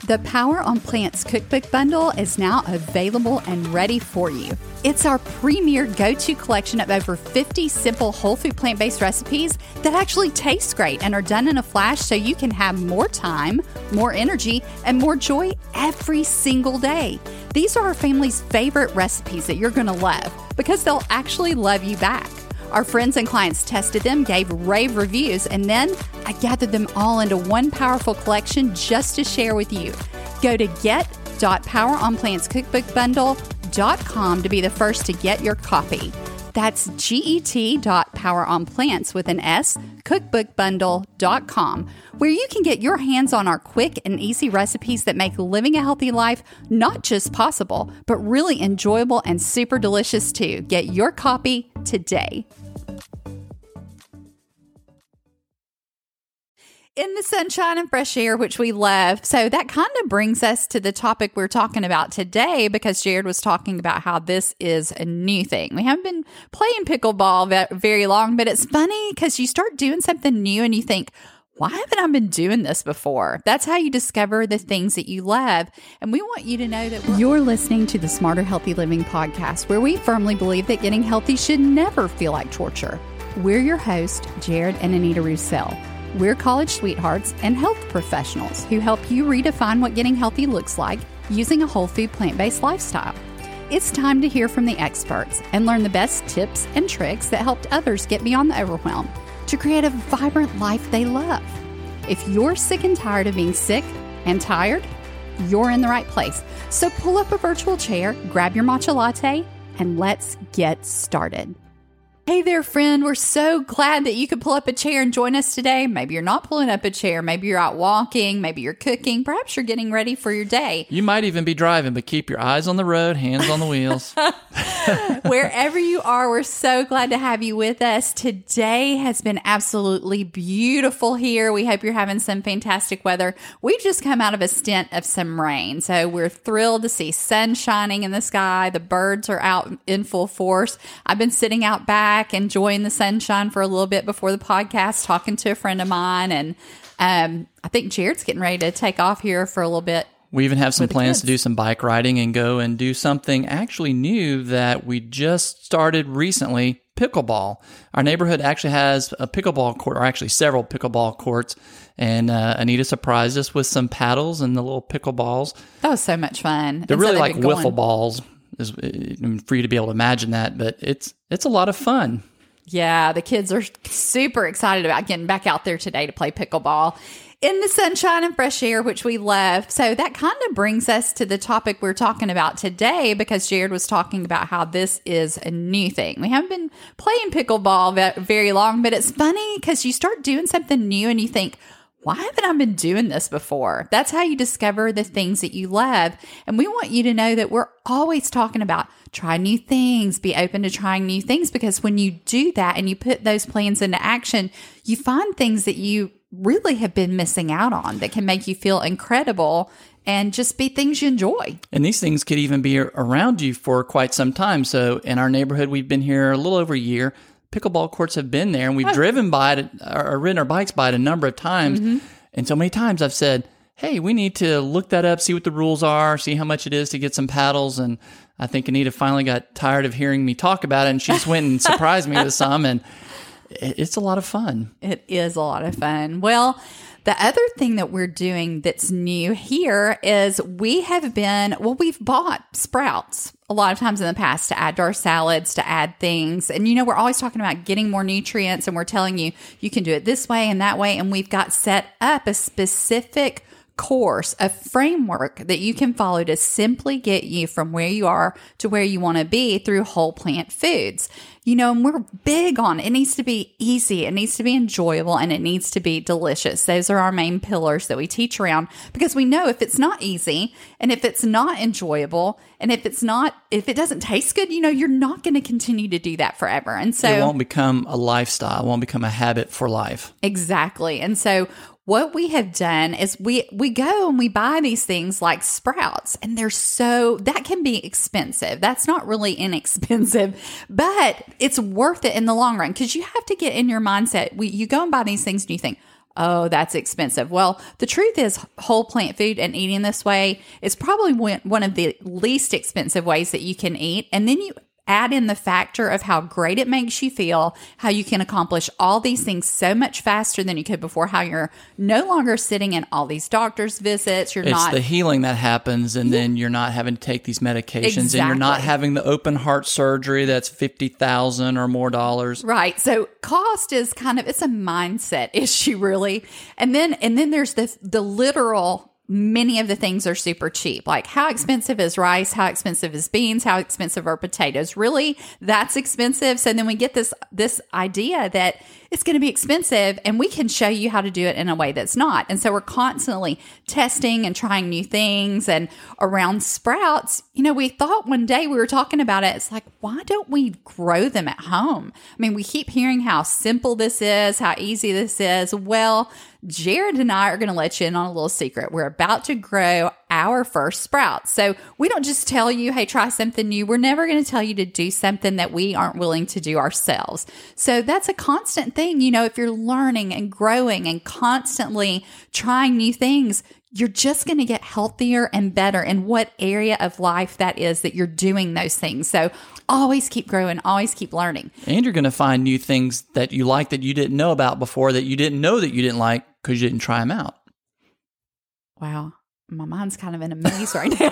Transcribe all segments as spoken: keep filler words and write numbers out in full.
The Power on Plants Cookbook Bundle is now available and ready for you. It's our premier go-to collection of over fifty simple whole food plant-based recipes that actually taste great and are done in a flash so you can have more time, more energy, and more joy every single day. These are our family's favorite recipes that you're going to love because they'll actually love you back. Our friends and clients tested them, gave rave reviews, and then I gathered them all into one powerful collection just to share with you. Go to get dot power on plants cookbook bundle dot com to be the first to get your copy. That's get dot power on plants with an S, cookbook bundle dot com, where you can get your hands on our quick and easy recipes that make living a healthy life not just possible, but really enjoyable and super delicious too. Get your copy today. In the sunshine and fresh air, which we love. So that kind of brings us to the topic we're talking about today, because Jared was talking about how this is a new thing. We haven't been playing pickleball very long, but it's funny because you start doing something new and you think, why haven't I been doing this before? That's how you discover the things that you love. And we want you to know that we're- you're listening to the Smarter Healthy Living podcast, where we firmly believe that getting healthy should never feel like torture. We're your hosts, Jared and Anita Roussel. We're college sweethearts and health professionals who help you redefine what getting healthy looks like using a whole food plant-based lifestyle. It's time to hear from the experts and learn the best tips and tricks that helped others get beyond the overwhelm to create a vibrant life they love. If you're sick and tired of being sick and tired, you're in the right place. So pull up a virtual chair, grab your matcha latte, and let's get started. Hey there, friend. We're so glad that you could pull up a chair and join us today. Maybe you're not pulling up a chair. Maybe you're out walking. Maybe you're cooking. Perhaps you're getting ready for your day. You might even be driving, but keep your eyes on the road, hands on the wheels. Wherever you are, we're so glad to have you with us. Today has been absolutely beautiful here. We hope you're having some fantastic weather. We've just come out of a stint of some rain, so we're thrilled to see sun shining in the sky. The birds are out in full force. I've been sitting out back enjoying the sunshine for a little bit before the podcast, talking to a friend of mine, and um, I think Jared's getting ready to take off here for a little bit. We even have some plans to do some bike riding and go and do something actually new that we just started recently, pickleball. Our neighborhood actually has a pickleball court, or actually several pickleball courts, and uh, Anita surprised us with some paddles and the little pickleballs. That was so much fun. They're And really so like they've been wiffle going- balls. Is for you to be able to imagine that, but it's it's a lot of fun. Yeah, the kids are super excited about getting back out there today to play pickleball in the sunshine and fresh air, which we love. So that kind of brings us to the topic we're talking about today, because Jared was talking about how this is a new thing. We haven't been playing pickleball very long, but it's funny because you start doing something new and you think, why haven't I been doing this before? That's how you discover the things that you love. And we want you to know that we're always talking about try new things, be open to trying new things, because when you do that and you put those plans into action, you find things that you really have been missing out on that can make you feel incredible and just be things you enjoy. And these things could even be around you for quite some time. So in our neighborhood, we've been here a little over a year. Pickleball courts have been there, and we've oh. driven by it or ridden our bikes by it a number of times. Mm-hmm. And so many times I've said, hey, we need to look that up, see what the rules are, see how much it is to get some paddles. And I think Anita finally got tired of hearing me talk about it, and she just went and surprised me with some. And it's a lot of fun. It is a lot of fun. Well, the other thing that we're doing that's new here is we have been, well, we've bought sprouts a lot of times in the past to add to our salads, to add things. And, you know, we're always talking about getting more nutrients, and we're telling you, you can do it this way and that way. And we've got set up a specific course, a framework that you can follow to simply get you from where you are to where you want to be through whole plant foods. You know, and we're big on it needs to be easy, it needs to be enjoyable, and it needs to be delicious. Those are our main pillars that we teach around, because we know if it's not easy and if it's not enjoyable and if it's not, if it doesn't taste good, you know, you're not going to continue to do that forever. And so it won't become a lifestyle, it won't become a habit for life. Exactly. And so what we have done is we we go and we buy these things like sprouts, and they're so, that can be expensive. That's not really inexpensive, but it's worth it in the long run, because you have to get in your mindset. We, you go and buy these things and you think, Oh, that's expensive. Well, the truth is whole plant food and eating this way is probably one one of the least expensive ways that you can eat. And then you add in the factor of how great it makes you feel, how you can accomplish all these things so much faster than you could before, how you're no longer sitting in all these doctor's visits. You're it's not the healing that happens, and yeah. then you're not having to take these medications, exactly. and you're not having the open heart surgery that's fifty thousand or more dollars. Right. So cost is kind of, it's a mindset issue, really. And then and then there's the the literal. Many of the things are super cheap. Like, how expensive is rice? How expensive is beans? How expensive are potatoes? Really, that's expensive. So then we get this this idea that it's going to be expensive, and we can show you how to do it in a way that's not. And so we're constantly testing and trying new things. And around sprouts, you know, we thought one day we were talking about it. It's like, why don't we grow them at home? I mean, we keep hearing how simple this is, how easy this is. Well, Jared and I are going to let you in on a little secret. We're about to grow our first sprouts. So we don't just tell you, hey, try something new. We're never going to tell you to do something that we aren't willing to do ourselves. So that's a constant thing. You know, if you're learning and growing and constantly trying new things, you're just going to get healthier and better in what area of life that is that you're doing those things. So always keep growing, always keep learning. And you're going to find new things that you like that you didn't know about before, that you didn't know that you didn't like because you didn't try them out. Wow. My mind's kind of in a maze right now.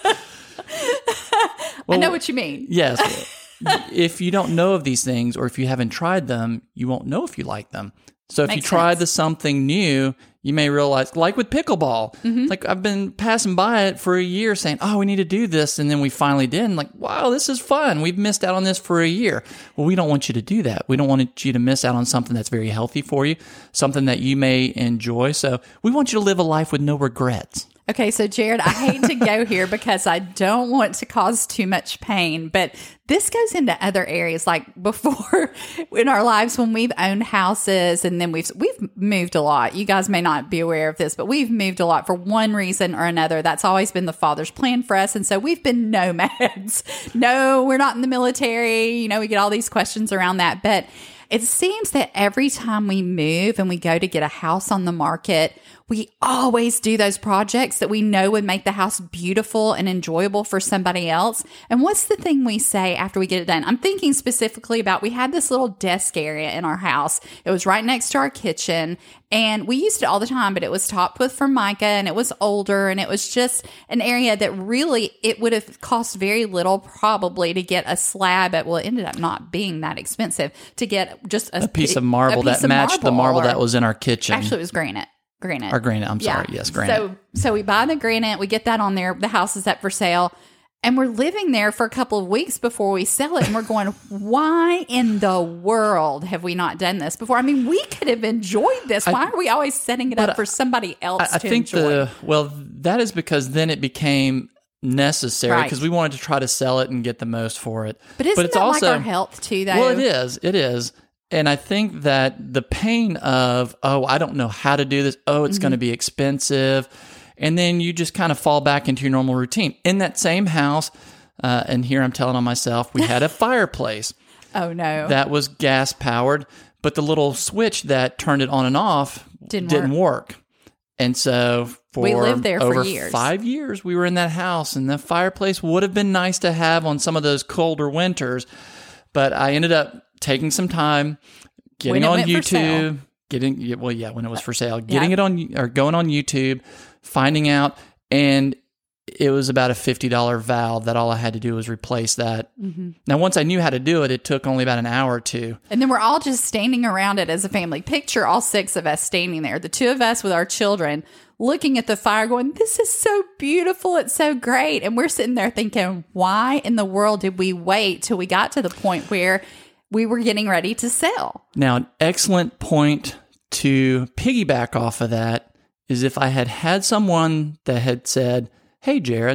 Well, I know what you mean. Yes. If you don't know of these things, or if you haven't tried them, you won't know if you like them. So if Makes you try sense. the something new, you may realize, like with pickleball, mm-hmm. like I've been passing by it for a year saying, oh, we need to do this. And then we finally did. And like, wow, this is fun. We've missed out on this for a year. Well, we don't want you to do that. We don't want you to miss out on something that's very healthy for you, something that you may enjoy. So we want you to live a life with no regrets. Okay, so Jared, I hate to go here because I don't want to cause too much pain, but this goes into other areas. Like before in our lives when we've owned houses, and then we've we've moved a lot. You guys may not be aware of this, but we've moved a lot for one reason or another. That's always been the Father's plan for us. And so we've been nomads. No, we're not in the military. You know, we get all these questions around that. But it seems that every time we move and we go to get a house on the market, we always do those projects that we know would make the house beautiful and enjoyable for somebody else. And what's the thing we say after we get it done? I'm thinking specifically about, we had this little desk area in our house. It was right next to our kitchen, and we used it all the time, but it was topped with Formica, and it was older, and it was just an area that really, it would have cost very little probably to get a slab at, well, it ended up not being that expensive to get just a, a piece of marble piece that of matched marble, the marble or, that was in our kitchen. Actually, it was granite. Granite. Or granite, I'm sorry. Yeah. Yes, granite. So so we buy the granite, we get that on there, the house is up for sale, and we're living there for a couple of weeks before we sell it, and we're going, why in the world have we not done this before? I mean, we could have enjoyed this. Why I, are we always setting it up for somebody else I, I to think enjoy? The, well, that is because then it became necessary, because right. we wanted to try to sell it and get the most for it. But isn't but it's that also, like our health too, though? Well, it is. It is. And I think that the pain of, oh, I don't know how to do this. Oh, it's mm-hmm. going to be expensive. And then you just kind of fall back into your normal routine. In that same house, uh, and here I'm telling on myself, we had a fireplace. Oh, no. That was gas powered, but the little switch that turned it on and off didn't, didn't work. work. And so for we lived there over for years. five years, we were in that house, and the fireplace would have been nice to have on some of those colder winters. But I ended up taking some time, getting on YouTube, getting, well, yeah, when it was for sale, getting yeah. it on, or going on YouTube, finding out, and it was about a fifty dollars valve that all I had to do was replace that. Mm-hmm. Now, once I knew how to do it, it took only about an hour or two. And then we're all just standing around it as a family. Picture all six of us standing there, the two of us with our children, looking at the fire going, this is so beautiful. It's so great. And we're sitting there thinking, why in the world did we wait till we got to the point where we were getting ready to sell? Now, an excellent point to piggyback off of that is if I had had someone that had said, hey, Jared,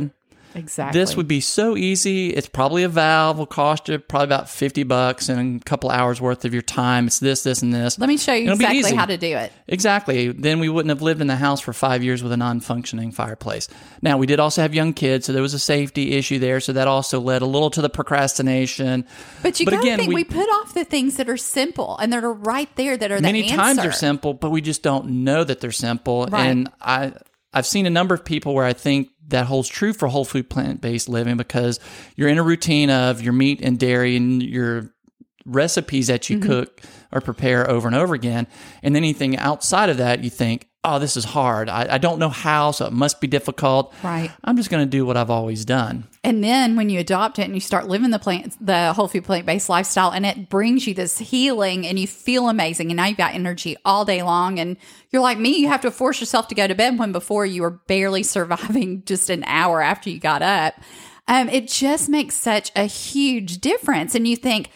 Exactly. This would be so easy. It's probably a valve, will cost you probably about fifty bucks and a couple hours worth of your time. It's this, this, and this. Let me show you It'll be exactly easy. how to do it. Exactly. Then we wouldn't have lived in the house for five years with a non-functioning fireplace. Now, we did also have young kids, so there was a safety issue there. So that also led a little to the procrastination. But you But got to again, think, we, we- we put off the things that are simple and that are right there that are the Many answer. times they're simple, but we just don't know that they're simple. Right. And I, I've seen a number of people where I think that holds true for whole food plant-based living, because you're in a routine of your meat and dairy and your recipes that you mm-hmm. cook or prepare over and over again. And anything outside of that, you think, oh, this is hard. I, I don't know how, so it must be difficult. Right. I'm just going to do what I've always done. And then when you adopt it and you start living the plant, the whole food plant-based lifestyle, and it brings you this healing and you feel amazing, and now you've got energy all day long, and you're like me, you have to force yourself to go to bed when before you were barely surviving just an hour after you got up. Um, it just makes such a huge difference. And you think,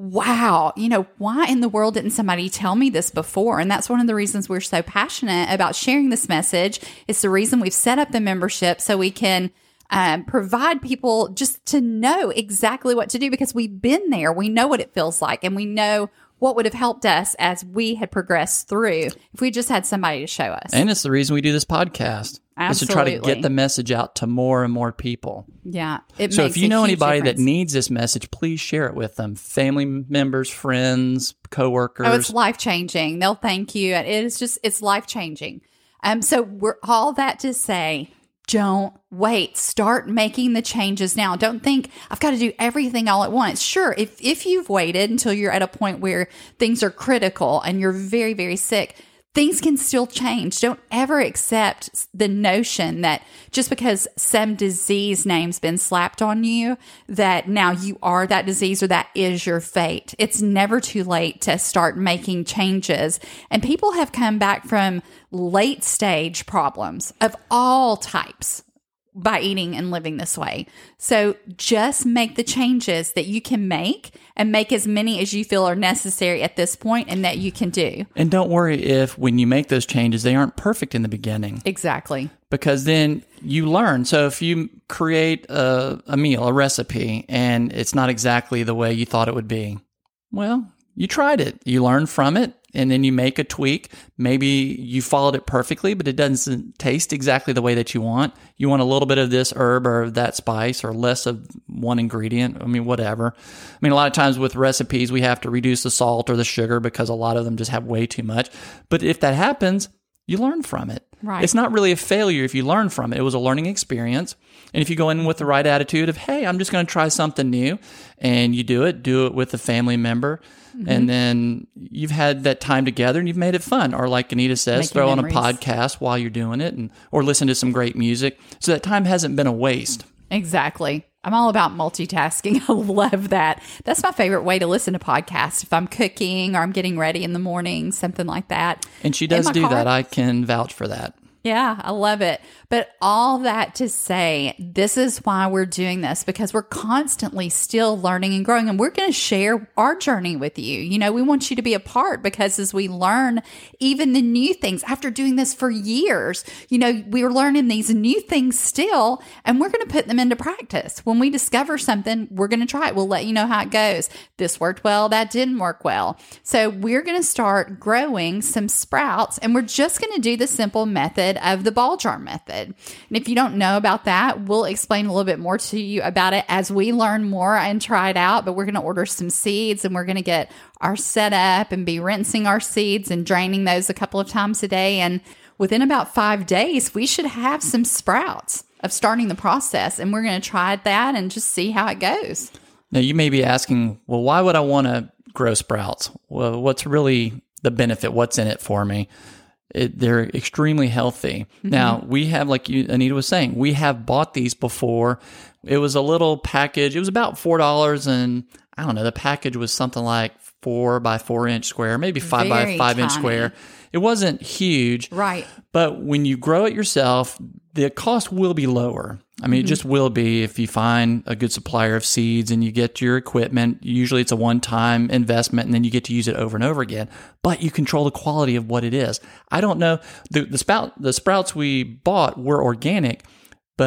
wow, you know, why in the world didn't somebody tell me this before? And that's one of the reasons we're so passionate about sharing this message. It's the reason we've set up the membership, so we can um, provide people just to know exactly what to do, because we've been there. We know what it feels like, and we know what would have helped us as we had progressed through if we just had somebody to show us. And it's the reason we do this podcast. Absolutely. Is to try to get the message out to more and more people. Yeah. It so makes if you a know huge anybody difference. that needs this message, please share it with them. Family members, friends, coworkers. Oh, it's life-changing. They'll thank you. It is just, it's life-changing. Um, so we're all that to say, don't wait. Start making the changes now. Don't think I've got to do everything all at once. Sure, if if you've waited until you're at a point where things are critical and you're very, very sick, things can still change. Don't ever accept the notion that just because some disease name's been slapped on you, that now you are that disease or that is your fate. It's never too late to start making changes. And people have come back from late stage problems of all types by eating and living this way. So just make the changes that you can make, and make as many as you feel are necessary at this point and that you can do. And don't worry if when you make those changes, they aren't perfect in the beginning. Exactly. Because then you learn. So if you create a, a meal, a recipe, and it's not exactly the way you thought it would be, well, you tried it. You learn from it, and then you make a tweak. Maybe you followed it perfectly, but it doesn't taste exactly the way that you want. You want a little bit of this herb or that spice, or less of one ingredient. I mean, whatever. I mean, a lot of times with recipes, we have to reduce the salt or the sugar because a lot of them just have way too much. But if that happens, you learn from it. Right. It's not really a failure if you learn from it. It was a learning experience. And if you go in with the right attitude of, hey, I'm just going to try something new, and you do it, do it with a family member, mm-hmm. and then you've had that time together and you've made it fun. Or like Anita says, Making throw memories. on a podcast while you're doing it, and or listen to some great music. So that time hasn't been a waste. Exactly. I'm all about multitasking. I love that. That's my favorite way to listen to podcasts. If I'm cooking or I'm getting ready in the morning, something like that. And she does In my do car. that. I can vouch for that. Yeah, I love it. But all that to say, this is why we're doing this, because we're constantly still learning and growing, and we're going to share our journey with you. You know, we want you to be a part, because as we learn even the new things after doing this for years, you know, we're learning these new things still, and we're going to put them into practice. When we discover something, we're going to try it. We'll let you know how it goes. This worked well, that didn't work well. So we're going to start growing some sprouts, and we're just going to do the simple method of the ball jar method. And if you don't know about that, we'll explain a little bit more to you about it as we learn more and try it out. But we're going to order some seeds, and we're going to get our setup and be rinsing our seeds and draining those a couple of times a day. And within about five days, we should have some sprouts of starting the process. And we're going to try that and just see how it goes. Now, you may be asking, well, why would I want to grow sprouts? Well, what's really the benefit? What's in it for me? It, they're extremely healthy. Mm-hmm. Now, we have, like you, Anita was saying, we have bought these before. It was a little package. It was about four dollars, and I don't know, the package was something like four by four inch square, maybe five Very by five inch tiny. square. It wasn't huge. Right. But when you grow it yourself, the cost will be lower. I mean, mm-hmm. it just will be if you find a good supplier of seeds and you get your equipment. Usually it's a one-time investment, and then you get to use it over and over again. But you control the quality of what it is. I don't know. The, the, spout, the sprouts we bought were organic, but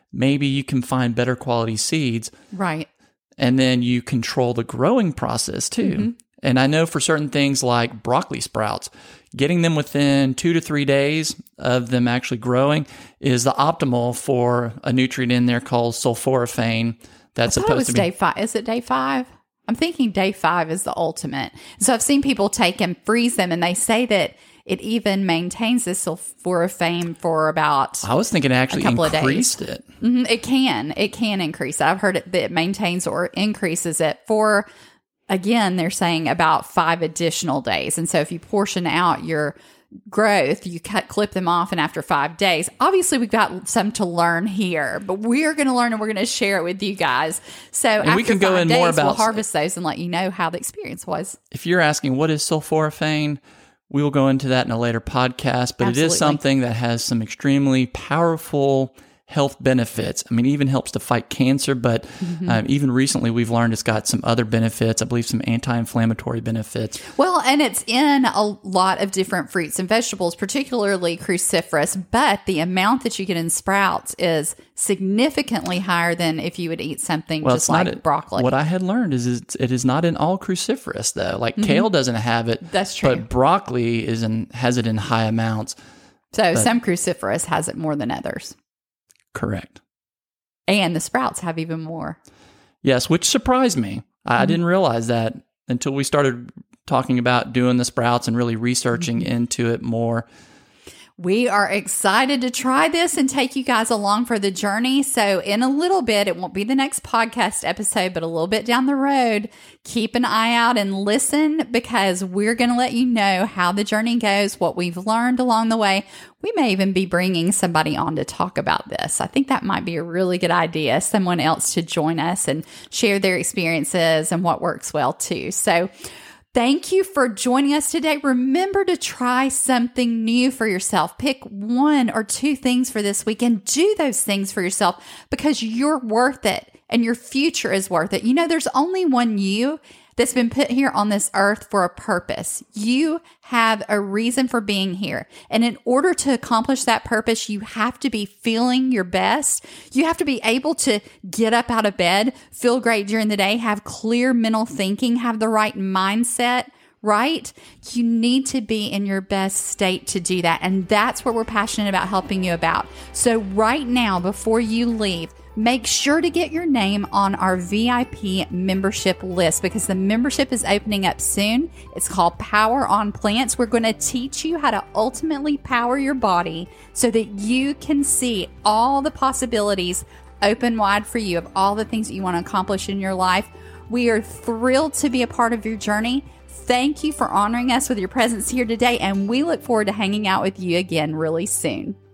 maybe you can find better quality seeds. Right. And then you control the growing process too. Mm-hmm. And I know for certain things like broccoli sprouts, getting them within two to three days of them actually growing is the optimal for a nutrient in there called sulforaphane. That's I thought supposed it was to be day five. Is it day five? I'm thinking day five is the ultimate. So I've seen people take and freeze them, and they say that it even maintains this sulforaphane for about I was thinking it actually a couple increased of days. it. Mm-hmm. It can. It can increase it. I've heard it that it maintains or increases it for, again, they're saying about five additional days. And so if you portion out your growth, you cut, clip them off, and after five days, obviously we've got some to learn here, but we're going to learn and we're going to share it with you guys. So and after we can five go in days, more about we'll harvest those and let you know how the experience was. If you're asking what is sulforaphane, we will go into that in a later podcast, but Absolutely. It is something that has some extremely powerful health benefits. I mean, it even helps to fight cancer, but mm-hmm. um, even recently we've learned it's got some other benefits, I believe some anti-inflammatory benefits. Well, and it's in a lot of different fruits and vegetables, particularly cruciferous, but the amount that you get in sprouts is significantly higher than if you would eat something well, just like a, broccoli. What I had learned is it's, it is not in all cruciferous, though. Like mm-hmm. kale doesn't have it. That's true. But broccoli is in, has it in high amounts. So but, some cruciferous has it more than others. Correct. And the sprouts have even more. Yes, which surprised me. I mm-hmm. didn't realize that until we started talking about doing the sprouts and really researching mm-hmm. into it more. We are excited to try this and take you guys along for the journey. So in a little bit, it won't be the next podcast episode, but a little bit down the road, keep an eye out and listen, because we're going to let you know how the journey goes, what we've learned along the way. We may even be bringing somebody on to talk about this. I think that might be a really good idea, someone else to join us and share their experiences and what works well too. So thank you for joining us today. Remember to try something new for yourself. Pick one or two things for this week and do those things for yourself, because you're worth it and your future is worth it. You know, there's only one you that's been put here on this earth for a purpose. You have a reason for being here. And in order to accomplish that purpose, you have to be feeling your best. You have to be able to get up out of bed, feel great during the day, have clear mental thinking, have the right mindset, right? You need to be in your best state to do that. And that's what we're passionate about helping you about. So right now, before you leave, make sure to get your name on our V I P membership list, because the membership is opening up soon. It's called Power on Plants. We're going to teach you how to ultimately power your body so that you can see all the possibilities open wide for you of all the things that you want to accomplish in your life. We are thrilled to be a part of your journey. Thank you for honoring us with your presence here today, and we look forward to hanging out with you again really soon.